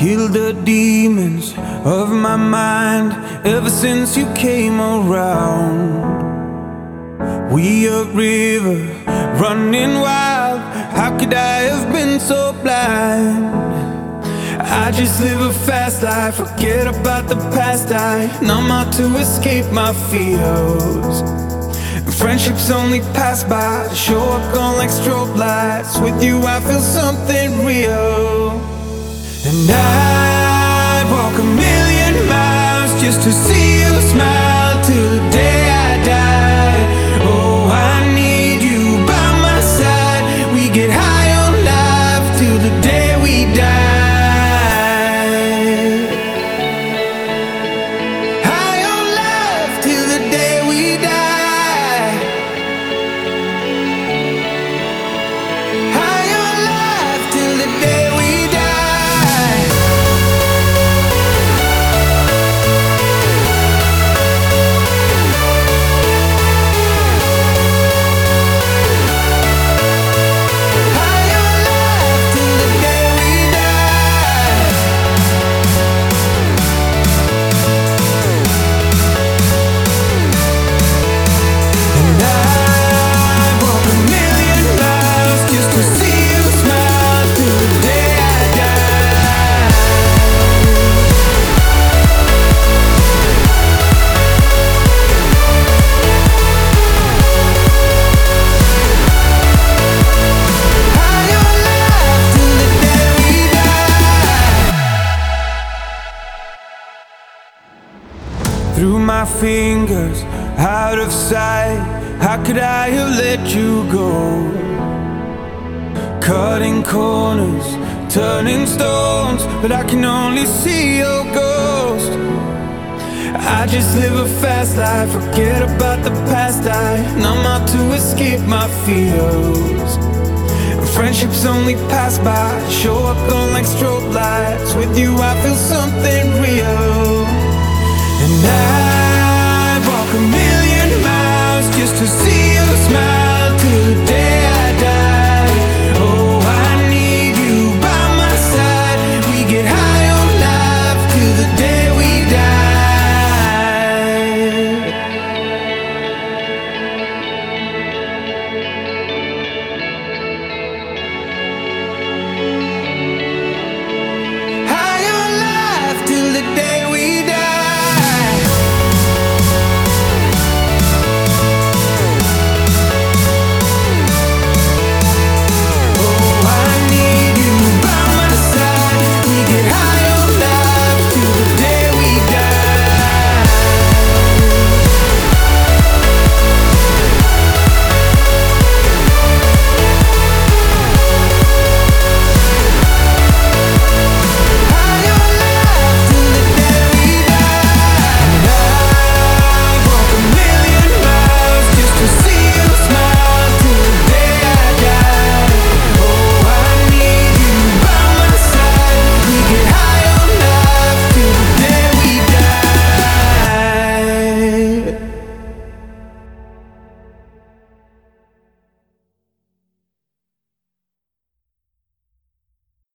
Kill the demons of my mind ever since you came around. We a river running wild. How could I have been so blind? I just live a fast life, forget about the past. I numb out to escape my fears. Friendships only pass by, show up gone like strobe lights. With you I feel something real. And I'd walk a million miles just to see you smile till the day I die. Oh, I need you by my side. We get high on life till the day we die. High on life till the day we die. High on life till the day we die. Through my fingers, out of sight. How could I have let you go? Cutting corners, turning stones, but I can only see your ghost. I just live a fast life, forget about the past. I numb out to escape my fears. Friendships only pass by, show up gone like strobe lights. With you I feel something real. And I'd walk a million